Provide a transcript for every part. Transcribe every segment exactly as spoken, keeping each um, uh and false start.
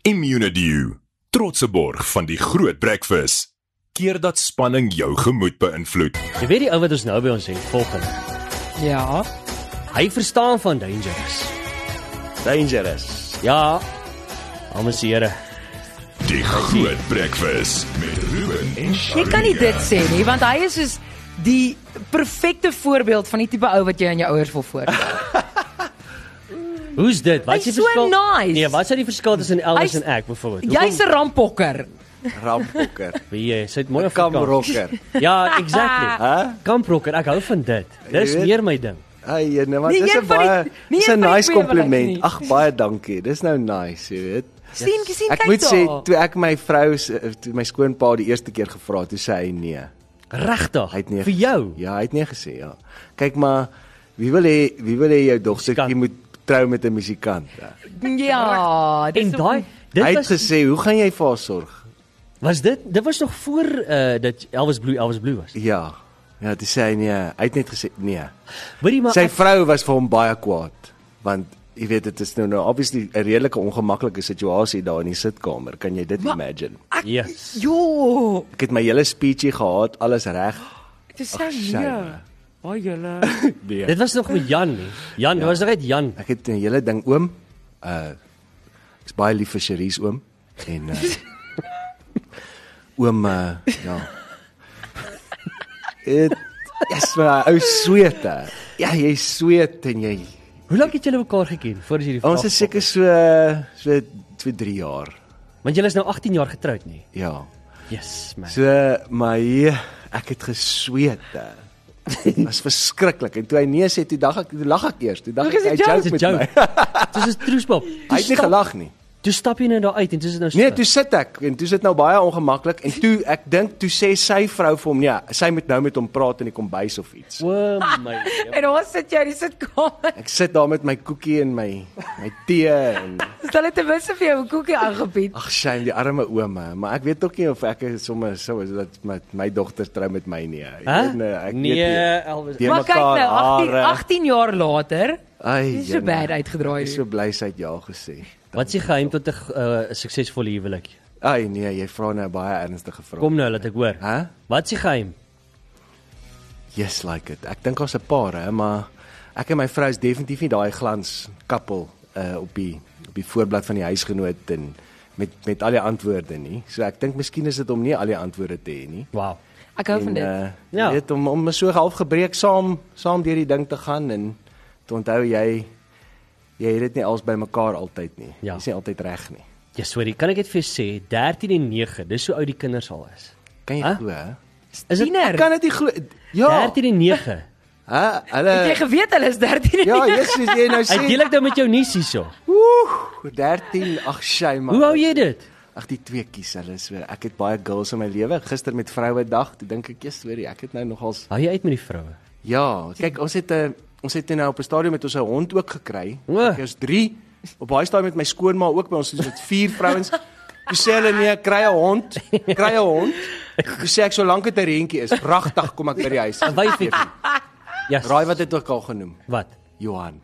Immunidew, trotse borg van die Groot Breakfast. Keer dat spanning jou gemoed beïnvloed. Jy weet die ou wat ons nou by ons het, volgende. Ja. Hy verstaan van Dangerous. Dangerous. Ja, dames en here. Die Groot Breakfast met Ruben en Shari. Jy kan nie dit sê nie, want hy is soos die perfekte voorbeeld van die tipe ou wat jy aan jou ouers wil voorstel. Hoe's dit? Wat Hy's so nice. Nee, wat is die verskil tussen Elvis Hy's- en ek byvoorbeeld? Jy's 'n ramppokker. Rampokker. Wie jy, sy het mooi Kamrokker. Ja, exactly. Hæ? Kamprocker, ek hou van dit. Dis Jy weet- meer my ding. Hey, nee, maar Nee, dis een 'n van die- baie nie dis een 'n van die nice twee wil ek compliment. nie. Ag, baie dankie. Dis nou nice, jy weet. Sien, gesien Ek kyk moet sê daar. toe ek my vrou se toe my skoonpa die eerste keer gevra het, toe sê hy nee. Regtig? Hy het nee. Vir jou? Ja, hy het nee gesê, ja. Kyk maar, wie wil hê wie wil hê jou dogtertjie Musikant. moet trou met 'n musikant? Ja. Ja, dis En daai, dit Hy het was, gesê, "Hoe gaan jy vir haar sorg?" was dit, dit was nog voor uh, dat Elvis Blue Elvis Blue was. Ja. Ja, toe sê hy nee. Hy het net gesê nee. Hoorie maar Sy ek, vrou was vir hom baie kwaad, want jy weet dit is nou nou obviously 'n redelike ongemaklike situasie daar in die sitkamer. Kan jy dit Maar- imagine? yes. Jo, Ek het my hele speechie gehad, alles reg. dit sê Ag, nee. Shame. Ag julle. Nee. Dit was nog met Jan nie. Jan, dit was nog net Jan. Ek het 'n hele ding oom. Uh ek's baie lief vir Cherise oom en uh oom uh, ja. Dit is maar ou sweet. hè. Ja, jy sweet en jy. Hoe lank het julle mekaar geken voor jy die Ons vraag is seker so so so drie jaar. Want julle is nou agttien jaar getroud nie. Ja. Yes, man. So maar hier, ek het gesweet. hè. Dit was verskriklik. En toe hy nee sê, toe dag ek, toe lag ek eers. Toe dag Hoe ek is hy dit jou? joke Dis 'n met joke. my. Dis 'n troespop. Hy het nie gelag nie. Toe stap jy nou daar uit en dis nou Nee, toe sit ek en toe sit nou baie ongemaklik en toe ek dink toe sê sy vrou vir hom, ja, sy moet nou met hom praat in die kombuis of iets. O my. En dan sit jy in die sitkamer. Ek sit daar met my koekie en my my tee en Stel dit ten minste vir jou 'n koekie aangebied. ag shame die arme ouma, maar ek weet ook nie of ek is sommer so is dat met my dogter trou met my nie. Ek Hæ? weet nie, ek Nee, weet Elvis. nie. Maar kyk nou, agttien, hare. agttien jaar later, Ai, dis so jene. bad uitgedraai. Ek is so bly sy het ja gesê. Wat is die geheim tot 'n uh, suksesvolle huwelik? Ai nee, jy vra nou 'n baie ernstige vraag. Kom nou, laat ek hoor. Hæ? Wat is die geheim? Yes, like it. Ek dink ons 'n paar hè, maar ek en my vrou is definitief nie daai glans koppel uh op die op die voorblad van die huisgenoot en met met al die antwoorde nie. So ek dink miskien is dit om nie al die antwoorde te hê nie. Wow. Ek hou van En dit. uh Ja. ja. weet om om so half gebreek saam saam deur die ding te gaan en te onthou jy jy het dit nie als by mekaar altyd nie. Ja. Jy's nie altyd reg nie. Ja, sorry, kan ek dit vir jou sê, dertien en nege, dis hoe oud die kinders al is. Kan jy Hæ? glo hè? Is dit Tiener. Kan dit nie glo? Ja. dertien en nege? Hæ? Het jy Hulle geweet hulle is dertien en Ja, nege? Jesus, jy nou Ek deel sê. ek nou met jou nuus hierso. Oeh, dertien. Ag, shame. Hoe hou jy dit? Ag die twee kies hulle so. Ek het baie girls in my lewe. Gister met Vrouedag, toe dink ek, "Ja, sorry, ek het nou nogals." Hou jy uit met die vroue? Ja, kyk, ons het 'n ons het nou op 'n stadium met ons 'n hond ook gekry. O. Ek is drie. Op baie stadium met my skoonma ook by ons is met vier vrouens. Toe sê hulle nee, kry 'n hond, kry 'n hond. Toe sê ek solank dit 'n reentjie is, pragtig kom ek by die huis. 'n Wyfie. Ja. Raai wat het ook al genoem? Wat? Johan.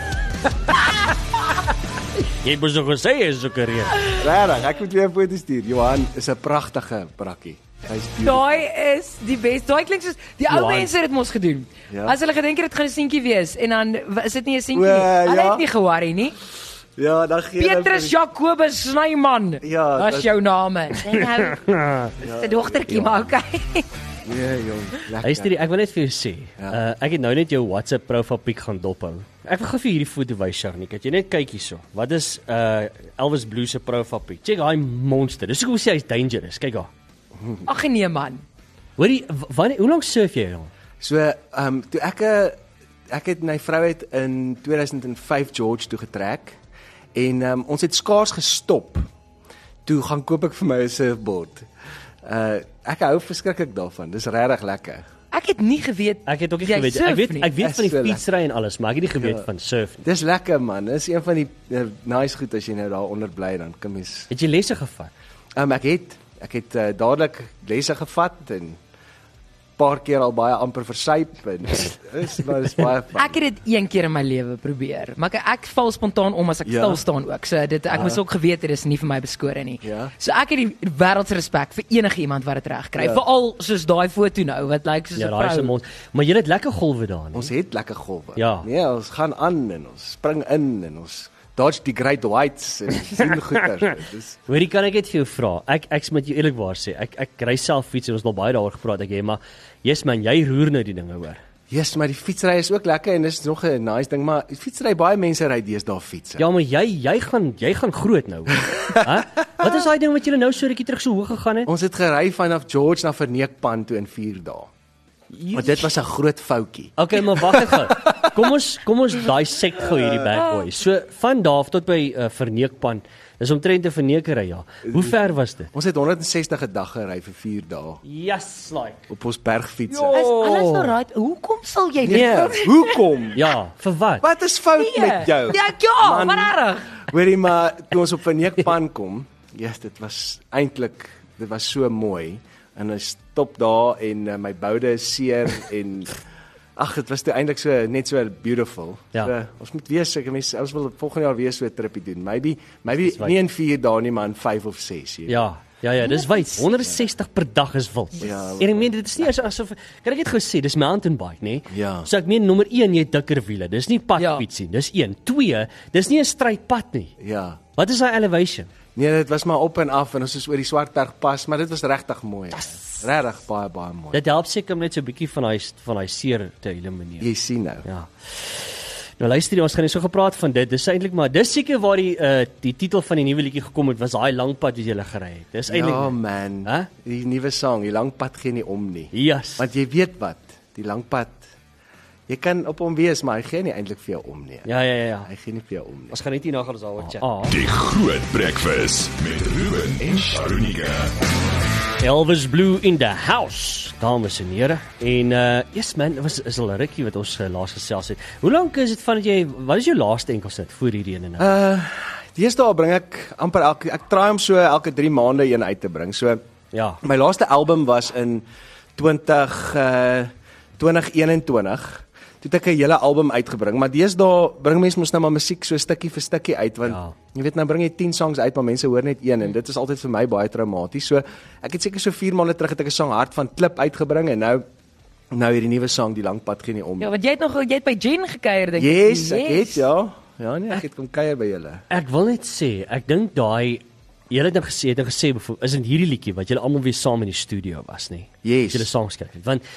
Jy moes nog gesê jy is so gereed. Regtig, ek moet weer 'n foto stuur. Johan is 'n pragtige brakkie. Hy's beautiful. Daai is die beste. Daai klink soos die ou Johan. mense het dit mos gedoen. Ja. As hulle gedink het dit gaan 'n seentjie wees en dan w- is dit nie 'n seentjie O, nie. Hulle ja. het nie ge-worry nie. Ja, dan gee hulle Petrus Jacobus Snyman. Ja, Dis dat- jou naam. En nou, dis 'n dogtertjie, maar okay. Nee, jong. Lekker. Luister, ek wil net vir jou sê, Ja. uh, ek het nou net jou WhatsApp profielpiek gaan dophou. Ek wil gou vir hierdie foto wys, Sharnik. Jy net kyk hierso. Wat is uh Elvis Blue se profielpiek? Check daai monster. Dis hoekom ek sê hy's dangerous. Kyk daar. Ag nee man. Hoorie, w- wanneer hoe lank surf jy al? So, ehm um, toe ek 'n ek het my vrou het in twee duisend vyf George toe getrek en ehm um, ons het skaars gestop. Toe gaan koop ek vir my 'n surfboard. Uh ek hou verskriklik daarvan. Dis regtig lekker. Ek het nie geweet. Ek het ook nie jy geweet. surf Ek weet nie. ek weet Is van die so lekker. fietsry en alles, maar ek het nie geweet Ja. van surf nie. Dis lekker man. Dis een van die uh, nice goed as jy nou daar onder bly dan kan mens. Het jy lesse gevat? Ehm um, ek het ek het uh, dadelik lesse gevat en paar keer al baie amper versuip en dis maar dis baie fun. Ek het dit een keer in my lewe probeer, maar ek, ek val spontaan om as ek Ja. stil staan ook. So dit ek moes ook geweet het dis nie vir my beskore nie. Ja. So ek het die wêreldse respek vir enige iemand wat dit reg kry. Ja. Veral soos daai foto nou wat lyk soos 'n Ja, daai is 'n vrou. mond. Maar jy het lekker golwe daar, Ons nie? het lekker golwe. Ja. Nee, ons gaan aan en ons spring in en ons dodge die great whites en sien goeie. Dis Hoorie, kan ek net vir jou vra? Ek ek's met jou eerlikwaar sê. Ek ek ry self fiets en ons het al baie daaroor gepraat ek jy, maar yes man, jy roer nou die dinge hoor. yes, maar die fietsry is ook lekker en dis nog 'n nice ding, maar fietsry baie mense ry deesdae fietsse. Ja, maar jy jy gaan jy gaan groot nou. Hæ? Wat is daai ding wat julle nou so rukkie terug so hoog gegaan het? Ons het gery vanaf George na Verneekpan toe in vier dae. Maar dit was 'n groot foutjie. Okay, maar wag net gou. Kom ons kom ons dissect gou hierdie bad boy. So van daar af tot by uh, Verneekpan. Dis omtrent 'n vernekery, ja. Hoe ver was dit? Ons het honderd en sestig 'n dag gery vir vier dae Yes, like. op ons bergfietsse. Is alles nou right? Hoekom sal jy dit Nee, hoekom? Ja, vir wat? Wat is fout met jou? Ja, ja, Man. maar reg. Hoorie maar toe ons op Verneekpan kom, yes, dit was eintlik dit was so mooi en ons stop daar en uh, my boude is seer en ag dit was toe eintlik so net so beautiful. Ja. So, ons moet weer seker mense ons wil volgende jaar weer so 'n tripie doen. Maybe maybe Dis wyd. nie in vier dae nie, maar in vyf of ses. Jy. Ja. Ja ja, dis wyd. honderd en sestig per dag is wild. Ja. En ek meen dit is nie as- asof kan ek dit gou sê, dis mountain bike, nê? Ja. So ek meen nommer een, jy het dikker wiele. Dis nie padfiets nie. Dis een. twee, dis nie 'n strydpad nie. Ja. Wat is daai elevation? Nee, dit was maar op en af en ons is oor die Swartberg pas, maar dit was regtig mooi. Regtig baie baie mooi. Dit help seker om net so 'n bietjie van daai van daai seer te elimineer. Jy sien nou. Ja. Nou luister jy, ons gaan nie so gepraat van dit. Dis eintlik maar dis seker waar die uh, die titel van die nuwe liedjie gekom het, was daai lang pad wat jy gele gery het. Dis eintlik Ja man. Hæ? Die nuwe sang, die lang pad gee nie om nie. Yes. Want jy weet wat, die lang pad jy kan op hom wees, maar hy gee nie eintlik vir jou om nie. Ja ja ja ja. Hy gee nie vir jou om nie. Ons gaan net hier na gaan ons daaroor chat. Ah. Die Groot Breakfast met Ruben en Sharunika. Elvis Blue in the house, dames en here. En uh yes man, dit was is al 'n rukkie wat ons uh, laas gesels het. Hoe lank is dit vandat jy wat is jou laaste enkelsit voor hierdie ene nou? Uh deesdae bring ek amper elke ek try om so elke drie maande een uit te bring. So Ja. my laaste album was in twintig uh twintig eenentwintig. Toe het ek 'n hele album uitgebring, maar deesdae bring mense mos nou maar musiek so stukkie vir stukkie uit want Ja. jy weet nou bring jy tien songs uit maar mense hoor net een en dit is altyd vir my baie traumaties. So ek het seker so vier maande terug het ek 'n song Hart van Klip uitgebring en nou nou hierdie nuwe song Die Lang Pad Gee Nie Om. Ja, want jy het nog jy het by Jen gekuier dink ek. Yes, ek het ja. Ja nee, ek het kom kuier by julle. Ek wil net sê, ek dink daai julle het nou gesê, het nou gesê bevoor, is in hierdie liedjie wat julle almal weer saam in die studio was, nê? Yes. Julle songs skryf het. Want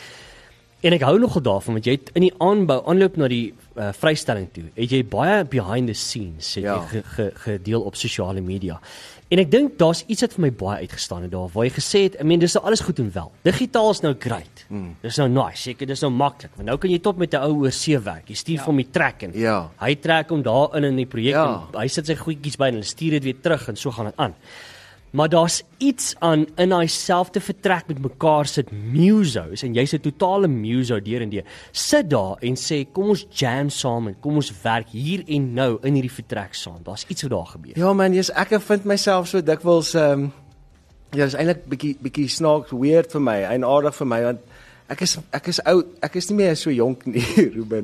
en ek hou nogal daarvan want jy het in die aanbou aanloop na die uh, vrystelling toe, het jy baie behind the scenes het Ja. jy ge, ge, gedeel op sosiale media. En ek dink daar's iets wat vir my baie uitgestaan het daar waar jy gesê het, I mean dis nou alles goed en wel. Digitaal is nou great. Mm. Dis nou nice, seker dis nou maklik. Want nou kan jy tot met 'n ou oorsee werk. Jy stuur ja. vir hom die track en Ja. hy trek hom daarin in die projek Ja. en hy sit sy goedjies by en hulle stuur dit weer terug en so gaan dit aan. Maar daar's iets aan in hy selfde vertrek met mekaar sit musos en jy's 'n totale muso deur en deur. Sit daar en sê kom ons jam saam en kom ons werk hier en nou in hierdie vertrek saam. Daar's iets wat daar gebeur. Ja man, jy's ek vind myself so dikwels ehm um, ja, dis eintlik bietjie bietjie snaaks weird vir my, eienaardig vir my want ek is ek is oud, ek is nie meer so jonk nie, Ruben.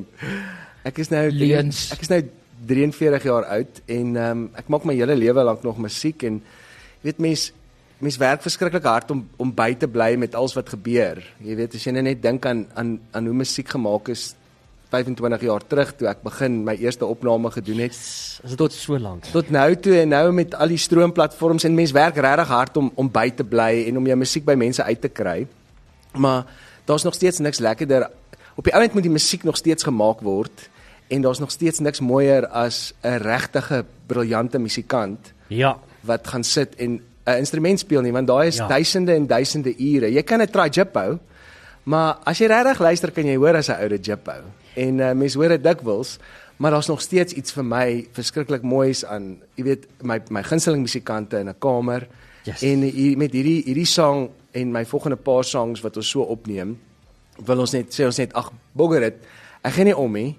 Ek is nou Leuns. ek is nou drieënveertig jaar oud en ehm um, ek maak my hele lewe lank nog musiek en jy weet mens mens werk verskriklik hard om om by te bly met alles wat gebeur. Jy weet as jy net dink aan aan aan hoe musiek gemaak is vyfentwintig jaar terug toe ek begin my eerste opname gedoen het. Is dit tot so lank? Tot nou toe en nou met al die stroomplatforms en mens werk regtig hard om om by te bly en om jou musiek by mense uit te kry. Maar daar's nog steeds niks lekkerder. Op die oomblik moet die musiek nog steeds gemaak word en daar's nog steeds niks mooier as 'n regtige briljante musikant Ja. wat gaan sit en 'n instrument speel nie, want daai is Ja. duisende en duisende ure. Jy kan 'n try jip hou, maar as jy regtig luister kan jy hoor as 'n oude jip hou. En uh, mense hoor dit dikwels, maar daar's nog steeds iets vir my verskriklik moois aan, jy weet, my my gunsteling musikante in 'n kamer. Yes. En hier, met hierdie hierdie song en my volgende paar songs wat ons so opneem, wil ons net sê ons net ag bogger dit. Ek gee nie om nie.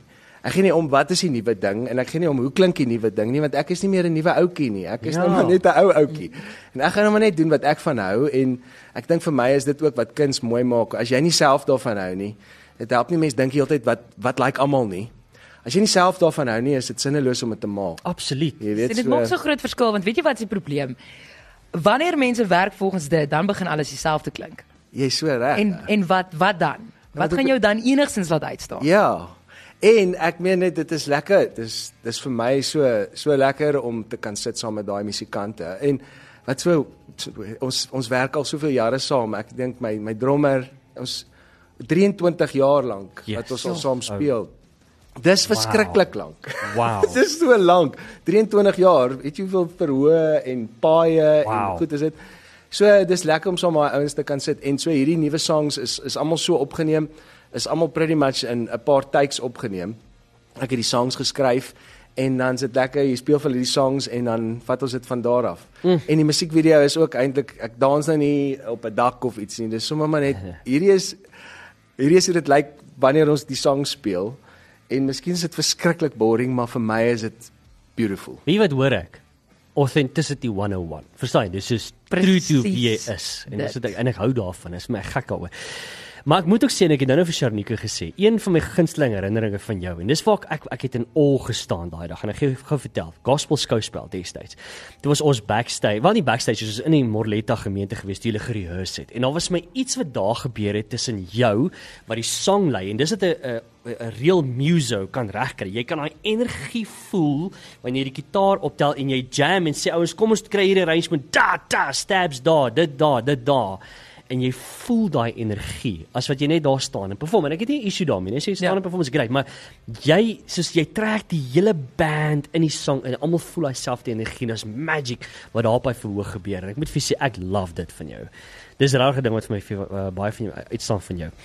ek gee nie om wat is die nuwe ding en ek gee nie om hoe klink die nuwe ding nie, want ek is nie meer 'n nuwe ouetjie nie. Ek is ja. nou maar net 'n ou ouetjie. En ek gaan nou maar net doen wat ek van hou en ek dink vir my is dit ook wat kuns mooi maak. As jy nie self daarvan hou nie, dit help nie mense dink die hele tyd wat wat like almal nie. As jy nie self daarvan hou nie, is dit sinneloos om dit te maak. Absoluut. Jy weet, En dit maak so groot verskil want weet jy wat is die probleem? Wanneer mense werk volgens dit, dan begin alles dieselfde klink. Jy's so reg. En en wat wat dan? Wat gaan jou dan enigstens laat uitstaan? Ja. En ek meen net dit is lekker. Dis dis vir my so so lekker om te kan sit saam met daai musikante. En wat so, so ons ons werk al soveel jare saam. Ek dink my my drummer ons drieëntwintig jaar lank Yes. wat ons al saam speel. Dis verskriklik Wow. lank. Wow. Dis so lank. drieëntwintig jaar. Weet jy hoeveel verhoë en paaie Wow. en goed is dit. So dis lekker om saam met daai ouens te kan sit en so hierdie nuwe songs is is almal so opgeneem, is almal pretty much in 'n paar takes opgeneem. Ek het die songs geskryf en dan sit lekker jy speel vir die songs en dan vat ons dit van daar af. Mm. En die musiekvideo is ook eintlik ek dans nou nie op 'n dak of iets nie. Dis sommer maar net hierdie is hierdie is hoe dit lyk wanneer ons die song speel. En miskien is dit verskriklik boring, maar vir my is dit beautiful. Wie wat hoor ek? Authenticity honderdeen. Verstaan jy? Dis is true to wie jy is. En dis wat ek en ek hou daarvan. Dis my gek daaroor. Maar ek moet ook sê en ek het nou nou vir Sharnika gesê, een van my gunsteling herinneringe van jou en dis waar ek ek het in awe gestaan daai dag en ek gee gou vertel. Gospel skouspel destyds. Dit was ons backstage, wel nie backstage, ons was in die Morletta gemeente gewees toe hulle gerehearse het. En daar was my iets wat daar gebeur het tussen jou wat die song lei en dis dit 'n 'n 'n real muso kan regkry. Jy kan daai energie voel wanneer jy die gitaar optel en jy jam en sê ouens kom ons kry hierdie arrangement da da stabs daar dit daar dit daar en jy voel daai energie as wat jy net daar staan en perform en ek het nie 'n issue daarmee nie sê jy staan ja. en perform is great maar jy soos jy trek die hele band in die song en almal voel hy self die energie en dis magic wat daar op hy verhoog gebeur en ek moet vir sê ek love dit van jou. Dis 'n rare ding wat vir my uh, baie van jou uitstaan van jou.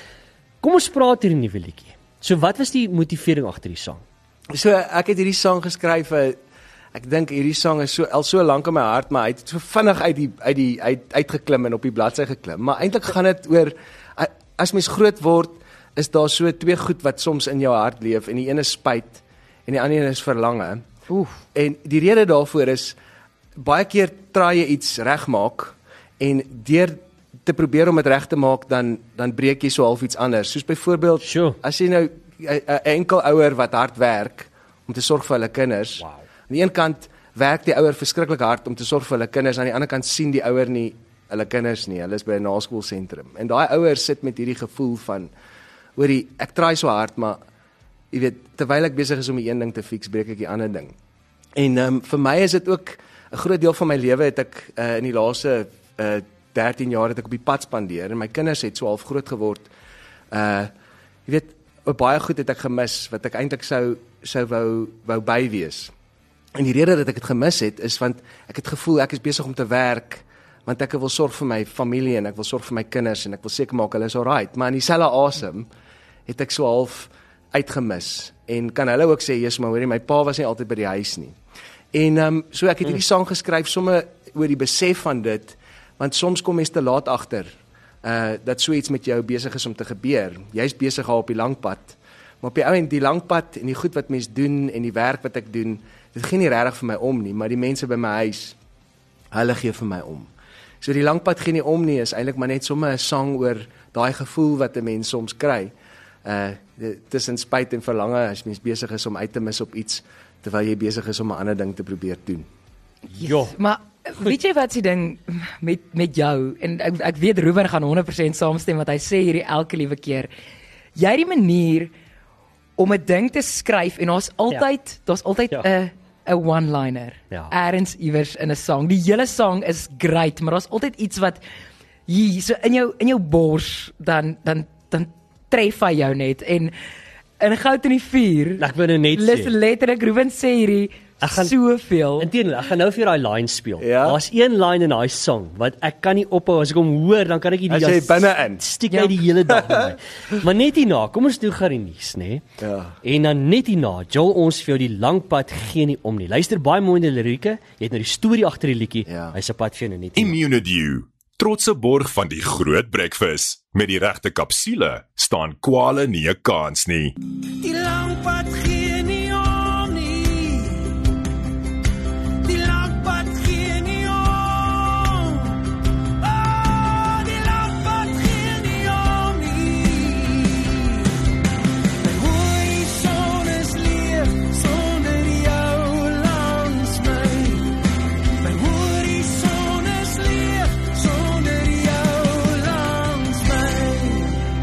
Kom ons praat hier 'n nuwe liedjie. So wat was die motivering agter die sang? So ek het hierdie sang geskryf uh, ek dink hierdie sang is so al so lank in my hart, maar hy het so vinnig uit die uit die uit uitgeklim en op die bladsy geklim. Maar eintlik gaan dit oor as mens groot word, is daar so twee goed wat soms in jou hart leef en die een is spyt en die ander een is verlange. Oef. En die rede daarvoor is baie keer traai jy iets regmaak en deur te probeer om dit reg te maak dan dan breek jy so half iets anders. Soos byvoorbeeld Sure. as jy nou 'n enkel ouer wat hard werk om te sorg vir hulle kinders. Wow. Aan die een kant werk die ouer verskriklik hard om te sorg vir hulle kinders, aan die ander kant sien die ouer nie hulle kinders nie. Hulle is by 'n naskoolsentrum. En daai ouer sit met hierdie gevoel van hoorie, ek try so hard, maar jy weet, terwyl ek besig is om die een ding te fix, breek ek die ander ding. En um, vir my is dit ook 'n groot deel van my lewe het ek uh, in die laaste uh, dertien jaar het ek op die pad spandeer en my kinders het so half groot geword. Uh jy weet, baie goed het ek gemis wat ek eintlik sou sou wou wou by wees. En die rede dat ek dit gemis het is want ek het gevoel ek is besig om te werk want ek wil sorg vir my familie en ek wil sorg vir my kinders en ek wil seker maak hulle is alright, maar in dieselfde asem het ek so half uitgemis en kan hulle ook sê Jesus maar hoorie my pa was nie altyd by die huis nie. En um, so ek het hierdie sang geskryf sommer oor die besef van dit want soms kom mens te laat agter uh dat so iets met jou besig is om te gebeur. Jy's besig al op die lang pad. Maar op die ou en die lang pad en die goed wat mens doen en die werk wat ek doen, dit gee nie regtig vir my om nie, maar die mense by my huis, hulle gee vir my om. So die lang pad gee nie om nie, is eintlik maar net sommer 'n sang oor daai gevoel wat 'n mens soms kry. Uh tussen spyt en verlange as mens besig is om uit te mis op iets terwyl jy besig is om 'n ander ding te probeer doen. Ja. Maar weet jy wat se ding met met jou en ek ek weet Ruben gaan honderd persent saamstem wat hy sê hierdie elke liewe keer. Jy het die manier om 'n ding te skryf en daar's altyd ja. daar's altyd 'n ja. 'n one-liner. Ja. Ergens iewers in 'n song. Die hele song is great, maar daar's altyd iets wat hier so in jou in jou bors dan dan dan tref hy jou net en in Goud in die vuur. Ek wil nou net sê. Letterlik Ruben sê hierdie ek gaan soveel. Inteendeel, ek gaan nou vir jou daai line speel. Ja? Daar's een line in daai song wat ek kan nie ophou as ek hom hoor, dan kan ek nie die as jy binne-in stiek ja. uit die hele dag met my. Maar net hierna, kom ons doen gou die nuus, nê? Ja. En dan net hierna, Joel ons vir jou die lang pad gee nie om nie. Luister baie mooi na die lirieke. Jy het nou die storie agter die liedjie. Ja. Hy's op pad vir jou nou net. hierna. Immunidew, trotse borg van die groot breakfast. Met die regte kapsule staan kwale nie 'n kans nie. Die lang lakpad gee nie om nie. Die lakpad gee nie om. Oh, die lakpad gee nie om nie. My horizon is leeg sonder jou langs my. My horizon is leeg sonder jou langs my.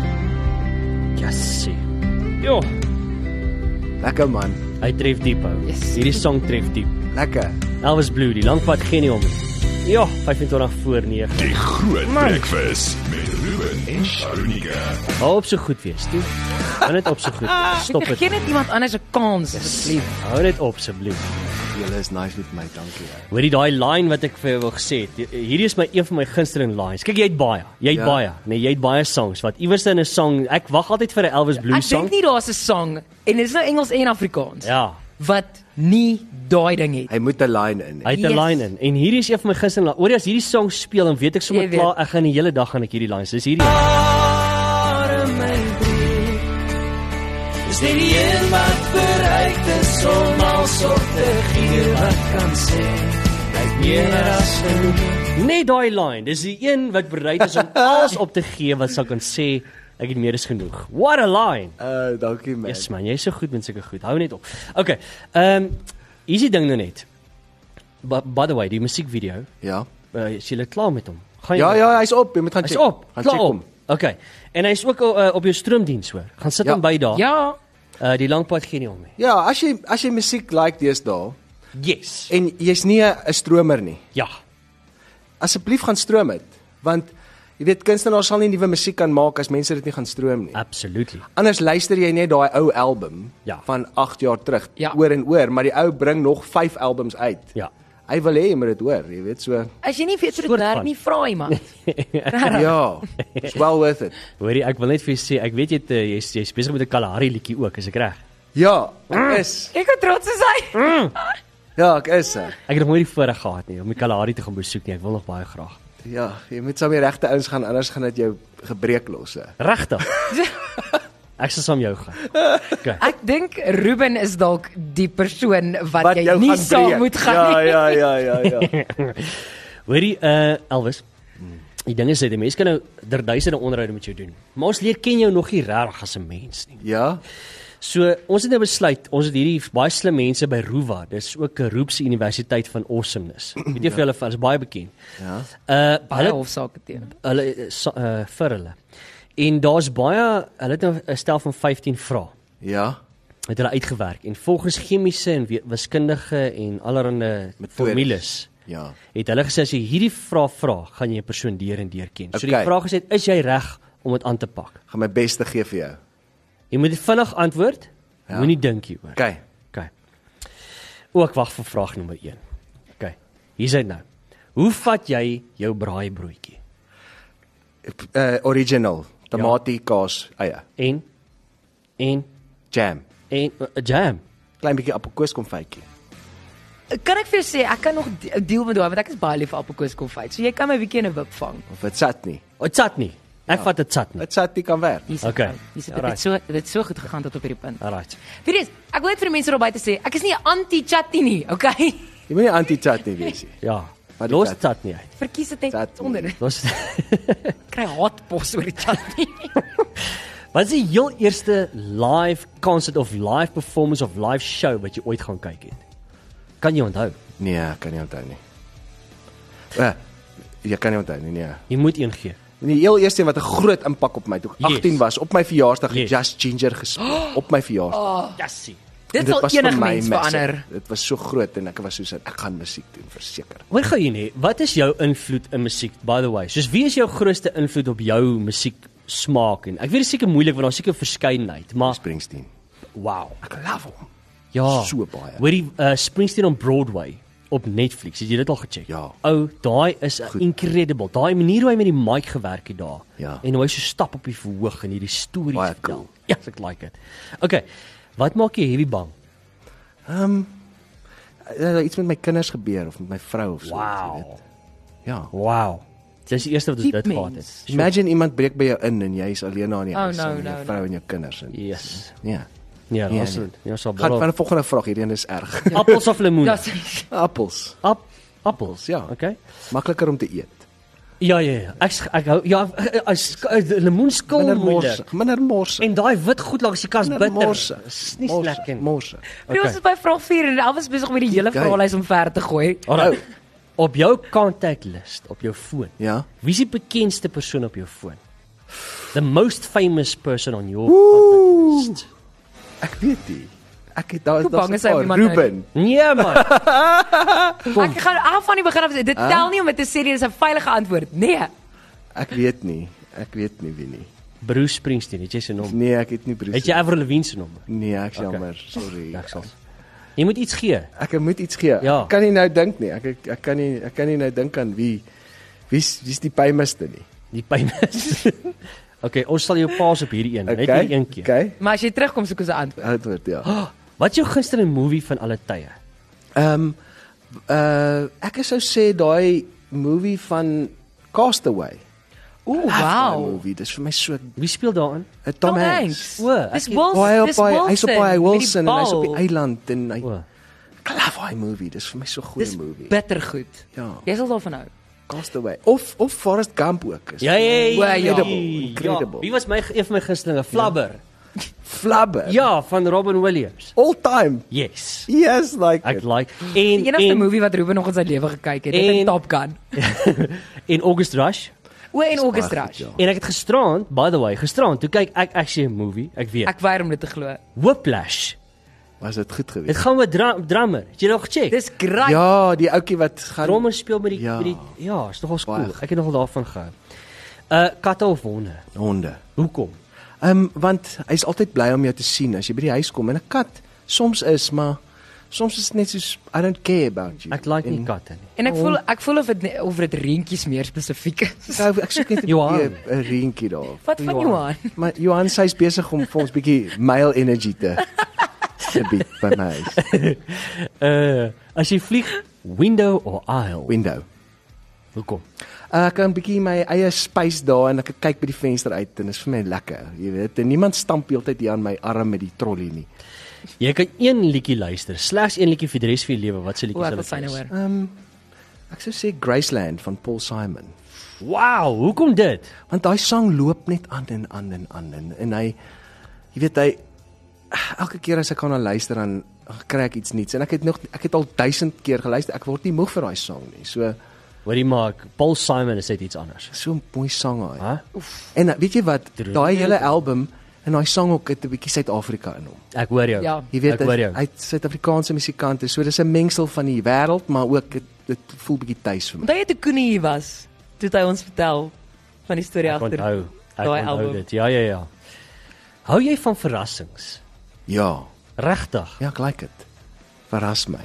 Jassie. Jo, Lekker man. hy tref diep ou. Yes. Hierdie song tref diep. Lekker. Elvis Blue, die langpad gee nie om nie. Ja, vyf en twintig voor nege. Die Groot Breakfast met Ruben en Sharonika. Hou op so goed wees, toe. Hou net op so goed. Stop Gee dit. net iemand anders 'n kans asseblief. Hou net op asseblief. Julle is nice met my, dankie. Hoorie daai line wat ek vir jou wil gesê het. Hierdie is my een van my gunsteling lines. Kyk, jy het baie. Jy het Ja. baie. Nee, jy het baie songs wat iewers in 'n song. Ek wag altyd vir 'n Elvis Blue Ek song. dink nie daar's 'n song en dit is nou Engels en Afrikaans Ja. wat nie daai ding het. Hy moet 'n line in. Hy het 'n Yes. line in en hierdie is een van my gunsteling. Oor as hierdie song speel dan weet ek sommer Jy weet. klaar ek gaan die hele dag gaan ek hierdie lines. Dis hierdie. Arm my breek. Is dit die een wat bereik is om als op te gee wat kan sê. Lyk meer as genoeg. Net daai line. Dis die een wat bereid is om alles op te gee wat sal kan sê ek het meer as genoeg. What a line. Uh, dankie man. Yes man, jy's so goed met sulke goed. Hou net op. Okay. Ehm um, is die ding nou net. By, by the way, die musiekvideo, Ja. uh, is jy klaar met hom? Gaan jy Ja, ja, hy's op. Jy moet gaan Hy's check. op. Gaan Klaar check op. hom. Okay. En hy's ook uh, op jou stroomdiens hoor. Gaan sit Ja. hom by daar. Ja, Uh, die langpad gee nie om nie. Ja, as jy as jy musiek like deesdae Yes. en jy's nie 'n 'n stromer nie, Ja. asseblief gaan stroom dit, want jy weet kunstenaars sal nie nuwe musiek kan maak as mense dit nie gaan stroom nie. Absolutely. Anders luister jy net daai ou album Ja. van agt jaar terug Ja. oor en oor, maar die ou bring nog vyf albums uit. Ja. Hy wil hê jy moet dit hoor, jy weet so. as jy nie weet hoe dit Soort werk van. nie, vra iemand. Ja, it's well worth it. Hoorie, ek wil net vir jou sê, ek weet jy het, uh, jy's jy's besig met 'n Kalahari liedjie ook, is ek reg? Ja, ek is. Kyk hoe trots is hy. Ja, ek is. hè. Ek het nog nooit die voorreg gehad nie om die Kalahari te gaan besoek nie. Ek wil nog baie graag. Ja, jy moet saam met die regte ouens gaan, anders gaan dit jou gebreek los. hè. Regtig? Ek sal saam jou gaan. Okay. Ek dink Ruben is dalk die persoon wat, Wat jy jou nie gaan saam breek. moet gaan Ja, nie. ja, ja, ja, ja. Hoorie, uh Elvis. Die ding is dit, die mense kan nou der duisende onderhoude met jou doen. Maar ons leer ken jou nog nie regtig as 'n mens nie. Ja. So, ons het nou besluit, ons het hierdie baie slim mense by Ruwa. Dis ook 'n Roepse Universiteit van Awesomeness. Weet jy of julle van, is baie bekend. Ja. Uh Baie hulle hofsaake teen. hulle uh, vir hulle. En daar's baie, hulle het nou 'n stel van vyftien vrae. Ja. Het hulle uitgewerk en volgens chemiese en we- wiskundige en allerlei Metodes. formules Ja. het hulle gesê as jy hierdie vraag vra, gaan jy 'n persoon deur en deur ken. So die Okay. vraag is net, is jy reg om dit aan te pak? Gaan my beste gee vir jou. Jy moet vinnig antwoord. Ja. Moenie dink hieroor. Okay. Okay. O, ek wag vir vraag nommer een. Okay. Hier's dit nou. Hoe vat jy jou braaibroodjie? Uh, original, tamatie, kaas, eie, En en jam, en 'n jam. klein bietjie appelkoeskonfytjie. Kan ek vir jou sê, ek kan nog de- deel met daai want ek is baie lief vir appelkoeskonfyt. So jy kan my bietjie in 'n wip vang. Of dit chutney. O, chutney. Ek vat 'n chutney. Dit chutney kan werk. Hier's Okay. dit. Hier's dit. Dit Alright. het so dit het so goed gegaan tot op hierdie punt. Alright. Vir dis, ek wil net vir die mense daar buite sê, ek is nie 'n anti-chutney nie, okay? Jy moet nie anti-chutney wees nie. Ja. Wat die Los chut- chutney uit. Verkies dit net Chutney. sonder. Los Ek kry haatpos oor die chutney. Wat is die heel eerste live concert of live performance of live show wat jy ooit gaan kyk het? Kan jy onthou? Nee, ek kan nie onthou nie. Eh, jy kan nie onthou nie, nee. Jy moet een gee. Die heel eerste een wat 'n groot impak op my toe ek Yes. agttien was, op my verjaarsdag het Yes. Just Ginger gespeel op my verjaarsdag. Jassie. Dit En sal was enige vir my mens massive. verander. Dit was so groot en ek was so ek gaan musiek doen verseker. Hoor gou hier nê, wat is jou invloed in musiek by the way? Soos wie is jou grootste invloed op jou musiek smaak en ek weet dit is seker moeilik want daar's seker verskeidenheid, maar Springsteen. wow. Ek love hom. Ja. So baie. Hoorie uh, Springsteen on Broadway op Netflix. Het jy dit al gecheck? Ja. Ou, daai is uh, incredible. Daai manier hoe hy met die mic gewerk het daar. Ja. En hoe hy so stap op die verhoog en hierdie stories Baie vertel. cool. Ja, ek like it. Okay. Wat maak jy heavy bang? Ehm um, uh, iets met my kinders gebeur of met my vrou of so. Wow. jy weet. Ja. Wow. Dit is die eerste wat ons Diep dit gehad het. mens. So, Imagine iemand breek by jou in en jy is alleen daar in die Oh, huis no, en jou no, vrou no. en jou kinders en Yes. ja. Ja, Nee, daar's nee. ja, so Gaan van baie die volgende vraag, hierdie een is erg. appels of lemoen. Ja, s- Appels, Ap appels, ja. Okay. Makliker om te eet. Ja, ja, ja. Ek ek hou ja, as lemoen skil Minder moeilik. mors, minder mors. En daai wit goed langs die kas Minder bitter. morse. Is nie Morse, lekker nie. morse. Okay. Ons is by vraag vier en Elvis besig om die hele Okay. vraelys omver te gooi. Alright. Op jou contact list op jou foon. Ja. Wie is die bekendste persoon op jou foon? The most famous person on your contact list. Ek weet nie. Ek het daar Hoe daar's bang is een hy om paar. iemand Ruben. Nee man. Ek gaan af van die begin af. Dit tel nie om dit te sê nie, dis 'n veilige antwoord. Nee. Ek weet nie. Ek weet nie wie nie. Bruce Springsteen, het jy sy nommer? Nee, ek het nie Bruce. Het jy Avril Lavigne se nommer? Nee, ek's Okay. jammer. Sorry. Ek sal. Jy moet iets gee. Ek moet iets gee. Ja. Ek kan nie nou dink nie. Ek ek, ek kan nie ek kan nie nou dink aan wie wie's wie's die pynmiste nie. Die pyn is. Okay, ons sal jou paas op hierdie een, net hierdie een keer. Okay. Maar as jy terugkom soek ons 'n antwoord. Antwoord ja. Wat is jou gunsteling movie van alle tye? Ehm um, uh ek sou sê daai movie van Castaway. Ooh, Daai wow. movie, dis vir my so Wie speel daarin? uh, Tom Tom Hanks. Hanks. O, ek Dis het- Wilson. Baie op Dis baie hy's op baie met die Wilson en hy's op die bal. eiland en hy O. ek love daai movie, dis vir my so 'n goeie Dis movie. bitter goed. Ja, Jy sal daarvan hou. Castaway of of Forrest Gump ook is. Ja, ja, ja. Wow, incredible, incredible. Ja, wie was my een van my gunstelinge? Flubber. Flubber. Ja, van Robin Williams. All time. Yes. Yes, like Ek it. like en Die enigste en, movie wat Ruben nog in sy lewe gekyk het, het En- in Top Gun. en August Rush. O, en August baie goed, Rush. ja. En ek het gisterand, by the way, gisterand toe kyk ek actually 'n movie, ek weet. Ek weier om dit te glo. Whiplash. Was dit goed Dit geweest? gaan met dra drummer. Het jy nog gecheck? Dis great. Ja, die ouetjie wat gaan Drummer speel met die Ja. met die ja, is nogal cool. Baie. Ek het nogal daarvan gehou. Uh katte of honde? honde. Hoekom? Ehm um, want hy's altyd bly om jou te sien as jy by die huis kom en 'n kat soms is, maar soms is dit net soos I don't care about you. Ek like nie En- katte nie. En ek voel ek voel of dit ne- of dit reentjies meer spesifiek is. Nou, ek soek net 'n Johan. bietjie 'n reentjie daar. Wat van Johan? Maar Johan sy's besig om vir ons bietjie male energy te te bied by my huis. Uh as jy vlieg, window or aisle? Window. Hoekom? Uh, ek kan bietjie my eie space daar en ek kan kyk by die venster uit en dit is vir my lekker, jy weet. En niemand stamp heeltyd hier aan my arm met die trolley nie. Jy kan een liedjie luister, slegs een liedjie vir die res van jou lewe. Wat se O, liedjie ek sal wil dit syne wees? hoor. Ehm um, ek sou sê Graceland van Paul Simon. Wow, hoekom dit? Want daai sang loop net aan en aan en aan en, en hy jy weet hy elke keer as ek gaan na luister dan kry ek iets nuuts en ek het nog ek het al duisend keer geluister. Ek word nie moeg vir daai sang nie. So Hoorie maar, Paul Simon is net iets anders. so 'n mooi sang hy. Hæ? En uh, weet jy wat? Daai hele album en daai sang ook het 'n bietjie Suid-Afrika in hom. Ek hoor jou. Ja. Jy weet ek hoor jou. hy het Suid-Afrikaanse musikante. So dis 'n mengsel van die wêreld, maar ook dit, dit voel bietjie tuis vir my. Onthou jy toe Koenie hier was, toe het hy ons vertel van die storie Ek agter onthou. Ek daai onthou album. dit. Ja, ja, ja. Hou jy van verrassings? Ja, Regtig? ja, ek like dit. Verras my.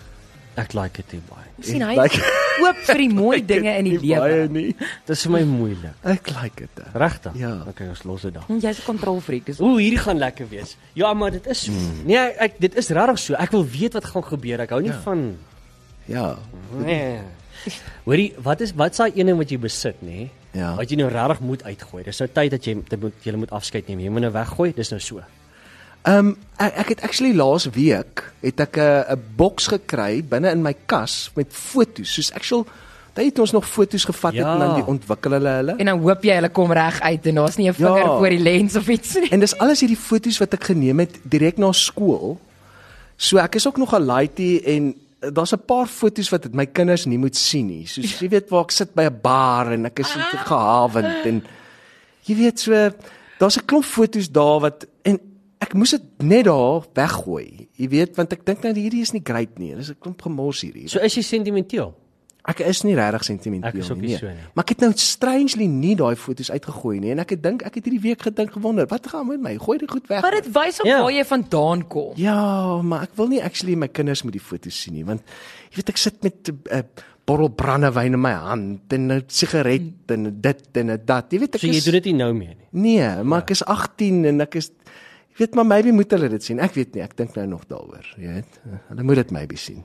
Ek like dit nie baie. Sien hy Like- oop vir die mooi dinge in die Nie baie lewe. nie. Dit is vir my moeilik. Ek like dit. Regtig? Ja. Okay, ons los dit dan. Hm, Jy's 'n kontrolfreak. Dis Ooh, hierdie gaan lekker wees. Ja, maar dit is so. Hmm. Nee, ek, ek dit is regtig so. Ek wil weet wat gaan gebeur. Ek hou nie Ja. van Ja. nee. Hoorie, wat is wat s'daai een ding wat jy besit, nê? Ja. Wat jy nou regtig moet uitgooi. Dis nou tyd dat jy dit moet jy moet afskeid neem. Jy moet nou weggooi. Dis nou so. Ehm um, ek, ek het actually laas week het ek 'n 'n boks gekry binne in my kas met foto's. Soos actual daai het ons nog foto's gevat Ja. het en dan die ontwikkel hulle hulle. en dan hoop jy hulle kom reg uit en daar's nie 'n vinger Ja. voor die lens of iets nie. En dis alles hierdie foto's wat ek geneem het direk na skool. So ek is ook nog 'n laaitie en uh, daar's 'n paar foto's wat my kinders nie moet sien nie. Soos jy weet waar ek sit by 'n bar en ek is so gehavend en jy weet so daar's 'n klomp foto's daar wat en ek moes dit net daar weggooi. Jy weet want ek dink nou hierdie is nie great nie. Dis 'n klomp gemors hierdie. So is jy sentimenteel. Ek is nie regtig sentimenteel Ek is ook nie. nie Nee. so nie. Maar ek het nou strangely nie daai foto's uitgegooi nie en ek het dink ek het hierdie week gedink gewonder, wat gaan met my? Gooi dit goed weg. Maar dit wys op Ja. waar jy vandaan kom. Ja, maar ek wil nie actually my kinders met die foto's sien nie, want jy weet ek sit met 'n uh, bottel brandewyn in my hand en 'n sigaret en dit en 'n dat. Jy weet ek So jy is doen dit nie nou meer nie. Nee, maar ek is agtien en ek is jy weet maar maybe moet hulle dit sien. Ek weet nie, ek dink nou nog daaroor, jy weet. Hulle moet dit maybe sien.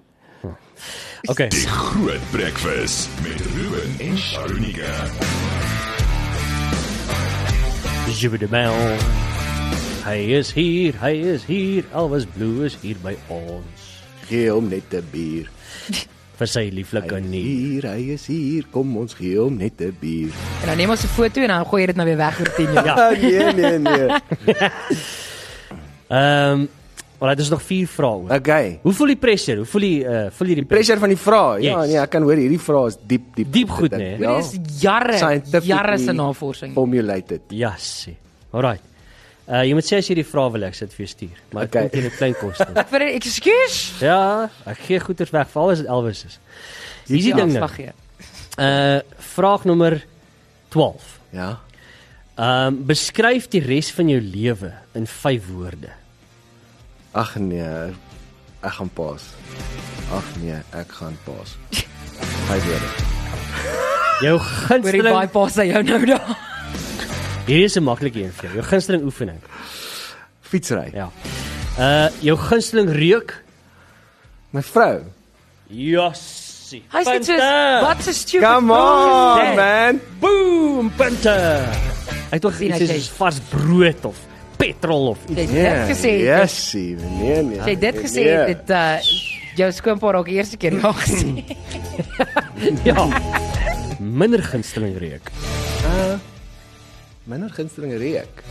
Okay. Die Groot Breakfast met Ruben en Sharunika. Jibbe de bel. Hy is hier, hy is hier. Elvis Blue is hier by ons. Gee hom net 'n bier. Vir sy lieflike nie. Hier, hy is hier. Kom ons gee hom net 'n bier. En dan neem ons 'n foto en dan gooi jy dit nou weer weg oor tien jaar. Ja. nee, nee, nee. Ehm, um, maar dit is nog vier vrae oor. Okay. Hoe voel die pressure? Hoe voel die uh voel jy die pressure? Pressure van die vrae. Ja, Yes. nee, ek kan hoor hierdie vrae is diep, diep. Diep goed, Dit- nee. Dit is jare, Scientifically jare se navorsing. Formulated. Ja, sê. Alright. Uh jy moet sê as jy die vrae wil ek sit vir jou stuur. Maar Okay. ek kom teen 'n klein koste. Ek vir 'n ekskuus. Ja, ek gee goeders weg, veral as dit Elvis is. Hier is die ding nou. Afslag gee. Uh vraag nommer twaalf. Ja. Ehm um, beskryf die res van jou lewe in vyf woorde. Ag nee, ek gaan paas. Ag nee, ek gaan paas. Vyf woorde. Jou Hoor die gunsteling bypass hy jou nou daar. Hier is 'n maklike een vir jou. Jou gunsteling oefening. Fietsry. Ja. Uh jou gunsteling reuk? My vrou. Jassie. Hy sê soos wat 'n stupid Come vraag is on, dit? man. Boom, punte. Ek dink Sien iets as jy- is vars brood of petrol of iets. Jy het Nee, dit gesê. yes, nee, nee. Jy het dit gesê Nee. dit uh jou skoonpa raak eerste keer ja gesê. Ja. Minder gunsteling reuk. Uh, minder gunsteling reuk.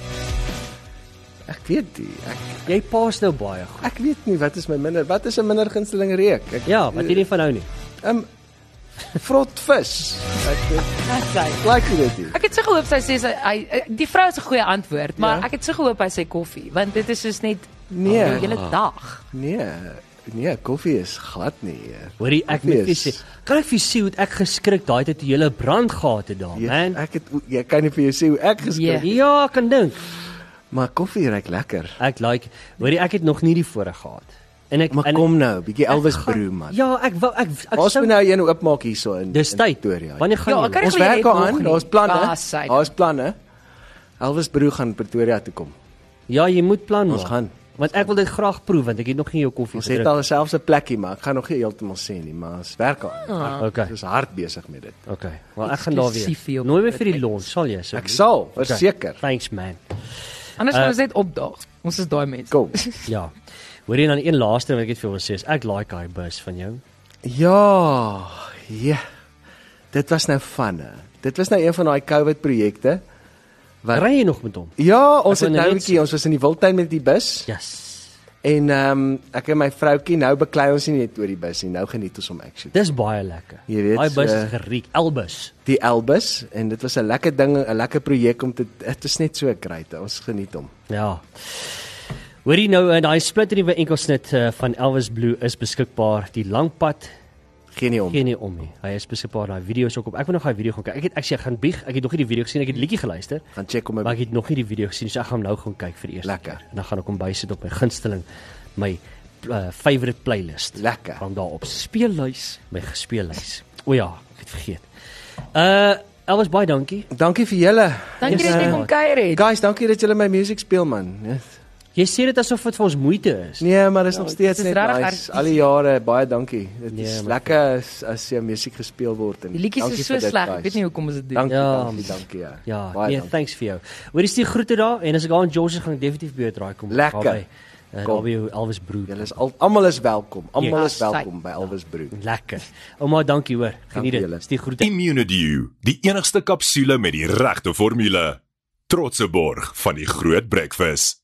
Ek weet nie. Ek Jy paas nou baie goed. ek weet nie wat is my minder. Wat is 'n minder gunsteling reuk? Ek Ja, wat jy nie van hou nie. um vrot vis. Ek Wat sê? like dit nie. Ek het so gehoop sy sê sy hy die vrou is 'n goeie antwoord, maar Ja. ek het so gehoop hy sê koffie, want dit is soos net Nee. jou hele dag. Nee, nee, koffie is glad nie. Hoorie, ek Koffie moet vir is- sê, kan ek vir jou sê hoe het ek geskrik daai tyd toe jy 'n brand gehad het daar, Yes, man? ek het jy kan nie vir jou sê hoe ek geskrik, Ja. Ja, ek kan dink. maar koffie ruik lekker. Ek like, hoorie, ek het nog nie die voorreg gehad. En ek Maar en kom nou, bietjie Elvis ek gaan- Brew man. Ja, ek wou ek ek Ons sou moet nou een oopmaak hierso in dis in tyd. Pretoria. Wanneer gaan Ja, jy? ek kan Ons nie werk weet nog aan, nie. daar's planne. Ja, sy. Daar's planne. Elvis Brew gaan Pretoria toe kom. Ja, jy moet plan Ons maak. gaan. Want ek wil dit graag proe want ek het nog nie jou koffie Ons het gedrink. al selfs 'n plekkie, maar ek gaan nog nie heeltemal sê nie, maar ons werk aan. Ah. Okay. Ons is hard besig met dit. Okay. Wel ek gaan daar Eksklusief vir weer. jou Nooi my vir die birthday. lunch, sal jy so? Ek sal, verseker. Thanks man. Anders Uh, gaan ons net opdaag. Ons is daai mense. Kom. Ja. Hoorie dan een laaste wat ek het vir jou wil sê is ek like daai bus van jou. Ja, ja. Dit was nou fun. Hè. Dit was nou een van daai COVID projekte. Wat Ry jy nog met hom? Ja, ons Ek het wou nou 'n net bietjie, ons was in die Wildtuin met die bus. Yes. En ehm um, ek en my vroutjie nou beklei ons nie net oor die bus nie. Nou geniet ons hom actually. Dis baie lekker. Jy weet, daai bus uh, is geriek, Elbus. Die Elbus en dit was 'n lekker ding, 'n lekker projek om te dit is net so great. Ons geniet hom. Ja. Hoorie nou, uh, daai splinternuwe enkelsnit uh, van Elvis Blue is beskikbaar. Die Langpad Geen nie om. gee nie om nie. Hy is beskikbaar. Daai video's ook op. Ek wil nog daai video gaan kyk. Ek het ek sê ek gaan bieg. Ek het nog nie die video gesien. Ek het die liedjie geluister, Gaan check hom. maar ek het nog nie die video gesien. So ek gaan hom nou gaan kyk vir die eerste Lekker. keer. En dan gaan ek hom bysit op my gunsteling my uh, favorite playlist. Lekker. Van daarop speellys, my gespeellys. O ja, ek het vergeet. Uh Elvis baie dankie. Dankie vir julle. Dankie Yes, dat jy uh, kom kuier het. Guys, dankie dat julle my musiek speel man. Yes. Jy sê dit asof dit vir ons moeite is. Nee, maar dis nog steeds dis net regtig nice. artisties. Al die jare baie dankie. Dit Nee, is maar- lekker as as jou musiek gespeel word en Die liedjies dankie is so vir dit, sleg. guys. Ek weet nie hoekom ons dit doen. Dankie, Ja, dankie, dankie ja. Ja, Baie nee, dankie. thanks vir jou. Hoor is die groete daar en as ek daar in George gaan ek definitief weer draai kom. Lekker. Daarby, uh, Kom. daarby jou Elvis Brew. Julle is al almal is welkom. Almal Ja, is welkom by Elvis Brew. Lekker. Ouma, dankie hoor. Geniet Dankie dit. julle. Dis die groete. Immunedew, die enigste kapsule met die regte formule. Trotse borg van die Groot Breakfast.